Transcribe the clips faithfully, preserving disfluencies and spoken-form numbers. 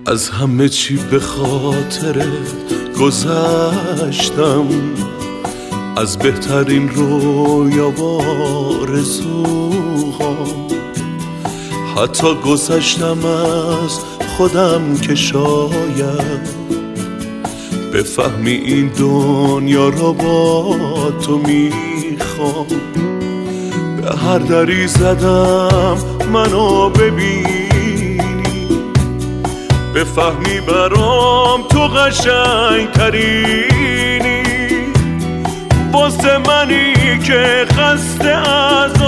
از همه چی به خاطر گذشتم، از بهترین رویا و آرزوهام. حتی گذشتم از خودم که شاید بفهمی این دنیا را با تو میخوام. به هر دری زدم منو ببینی، بفهمی برام تو قشنگ ترینی. واسه منی که خسته از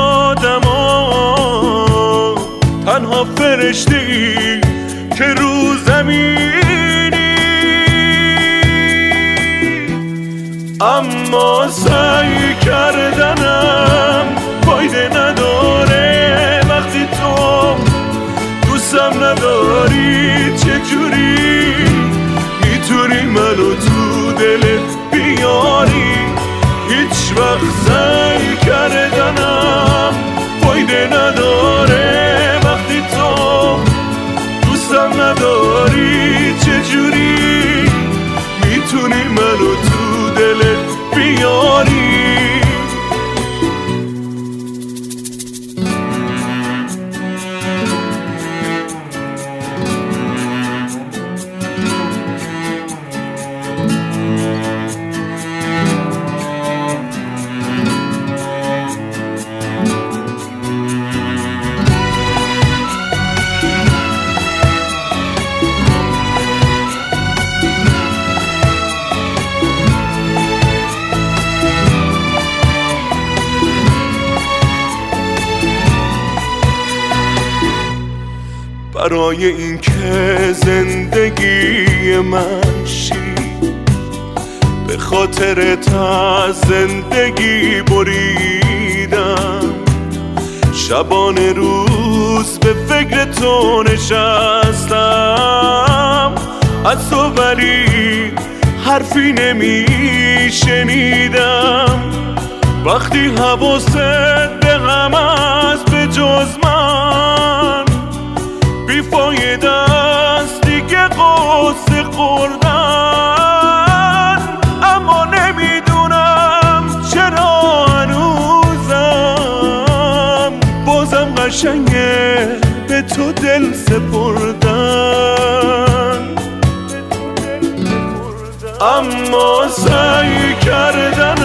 آدما، تنها فرشته‌ای که رو زمینی. اما سعی کردنم فایده نداره وقتی تو دوستم نداری. چجوری میتونی منو تو دلت بیاری؟ هیچ وقت سعی کردنم فایده نداره وقتی تو دوستم نداری. چجوری میتونی منو تو دلت بیاری؟ برای این که زندگی من شی، به خاطرت از زندگی بریدم. شبانه روز به فکر تو نشستم، از تو ولی حرفی نمی شنیدم. وقتی حواست به غم است به جز من، بیفایده است دیگه قصه خوردن. اما نمیدونم چرا هنوزم بازم قشنگه به تو دل سپردن. اما سعی کردن